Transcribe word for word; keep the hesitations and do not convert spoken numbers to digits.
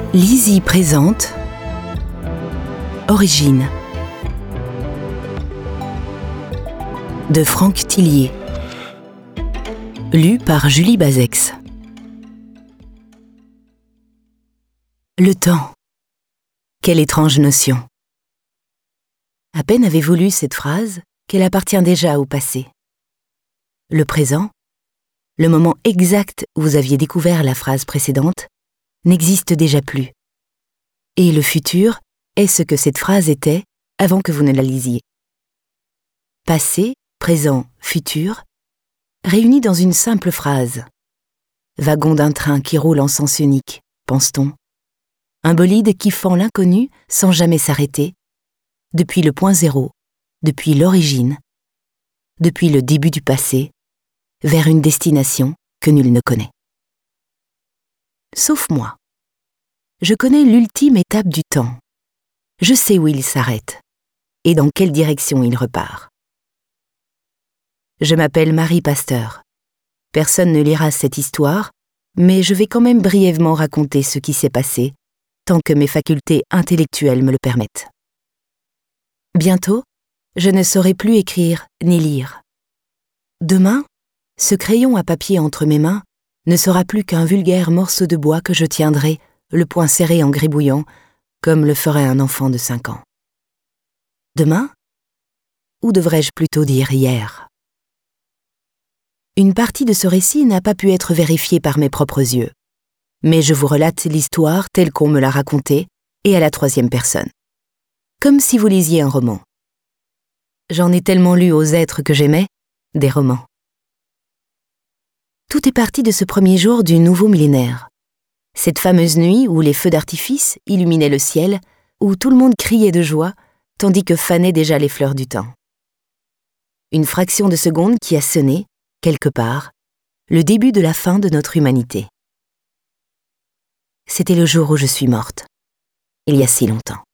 Lizzie présente Origine de Franck Tillier, lu par Julie Bazex. Le temps. Quelle étrange notion. À peine avez-vous lu cette phrase qu'elle appartient déjà au passé. Le présent, le moment exact où vous aviez découvert la phrase précédente, n'existe déjà plus. Et le futur est ce que cette phrase était avant que vous ne la lisiez. Passé, présent, futur, réunis dans une simple phrase. Wagon d'un train qui roule en sens unique, pense-t-on. Un bolide qui fend l'inconnu sans jamais s'arrêter, depuis le point zéro, depuis l'origine, depuis le début du passé, vers une destination que nul ne connaît. Sauf moi. Je connais l'ultime étape du temps. Je sais où il s'arrête et dans quelle direction il repart. Je m'appelle Marie Pasteur. Personne ne lira cette histoire, mais je vais quand même brièvement raconter ce qui s'est passé, tant que mes facultés intellectuelles me le permettent. Bientôt, je ne saurai plus écrire ni lire. Demain, ce crayon à papier entre mes mains ne sera plus qu'un vulgaire morceau de bois que je tiendrai, le poing serré en gribouillant, comme le ferait un enfant de cinq ans. Demain, ou devrais-je plutôt dire hier? Une partie de ce récit n'a pas pu être vérifiée par mes propres yeux, mais je vous relate l'histoire telle qu'on me l'a racontée et à la troisième personne, comme si vous lisiez un roman. J'en ai tellement lu aux êtres que j'aimais, des romans. Tout est parti de ce premier jour du nouveau millénaire. Cette fameuse nuit où les feux d'artifice illuminaient le ciel, où tout le monde criait de joie, tandis que fanaient déjà les fleurs du temps. Une fraction de seconde qui a sonné, quelque part, le début de la fin de notre humanité. C'était le jour où je suis morte, il y a si longtemps.